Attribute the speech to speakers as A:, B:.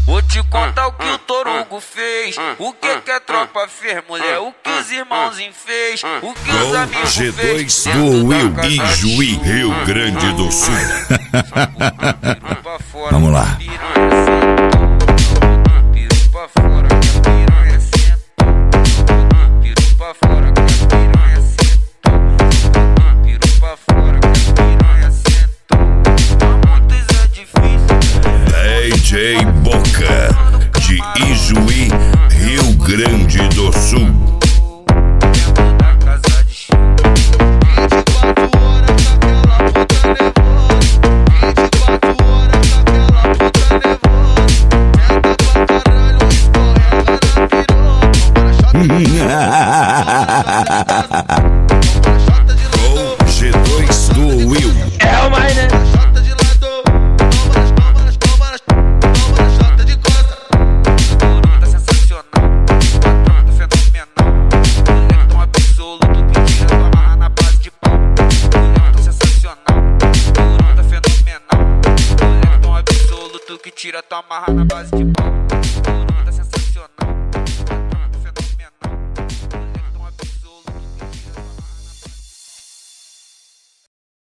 A: Vou te contar o que o Torugo fez, o que a tropa fez, mulher, o que os irmãozinhos fez, o que os amigos fez.
B: G2 do Will Ijuí, Rio Grande do Sul. Vamos lá. DJ Boca, de Ijuí, Rio Grande do Sul. Com G2 do Will.
A: É o mais, né? Que tira tua marra na base de pau.